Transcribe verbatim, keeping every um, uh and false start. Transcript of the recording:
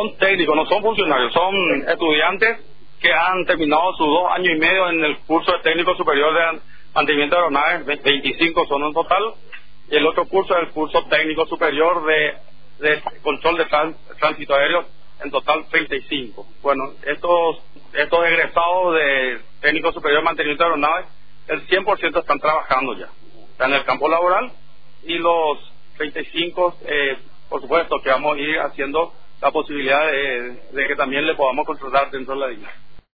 son técnicos, no son funcionarios, son estudiantes que han terminado sus dos años y medio en el curso de técnico superior de mantenimiento de aeronaves, veinticinco son en total, y el otro curso es el curso técnico superior de, de control de trans, tránsito aéreo, en total treinta y cinco. Bueno, estos, estos egresados de técnico superior de mantenimiento de aeronaves, el cien por ciento están trabajando ya, están en el campo laboral, y los treinta y cinco, eh, por supuesto que vamos a ir haciendo la posibilidad de, de que también le podamos contratar dentro de la línea.